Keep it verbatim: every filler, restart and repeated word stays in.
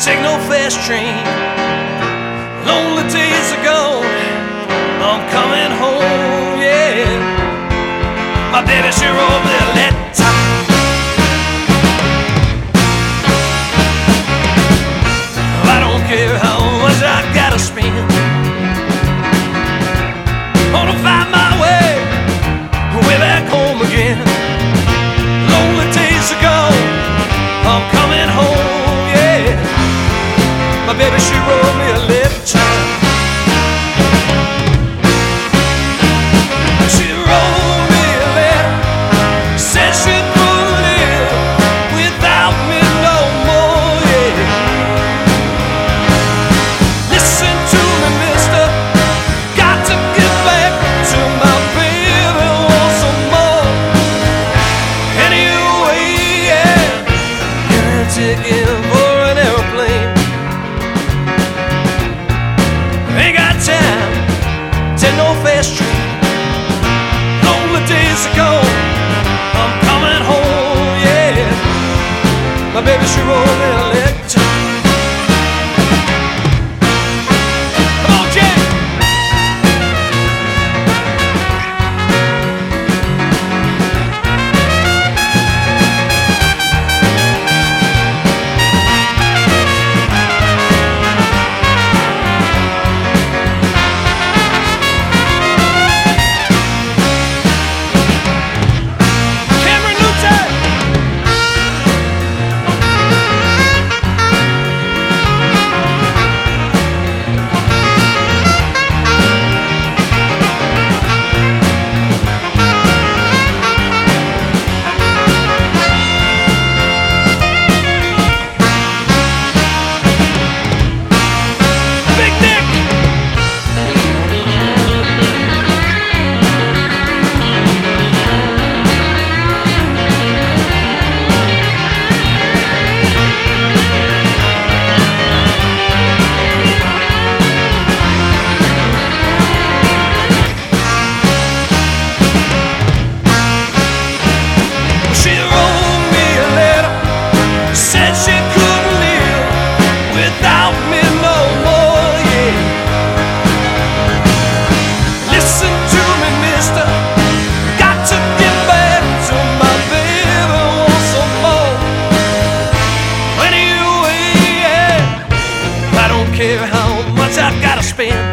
take no fast train. Lonely days are gone, I'm coming home, yeah. My baby, she wrote me a letter. I don't care how much I gotta spend. Gonna find my way, way back home again. Lonely days are gone, I'm coming home, yeah. My baby, she wrote me a letter. She wrote me a letter, said she couldn't live without me no more, yeah. Listen to me, mister, got to get back to my baby once some more. Anyway, yeah, get a ticket for an airplane. Ain't got time, take no fast train. Lonely days are gone, I'm coming home, yeah. My baby, she wrote me a letter. Come on, Jack. Care how much I gotta spend.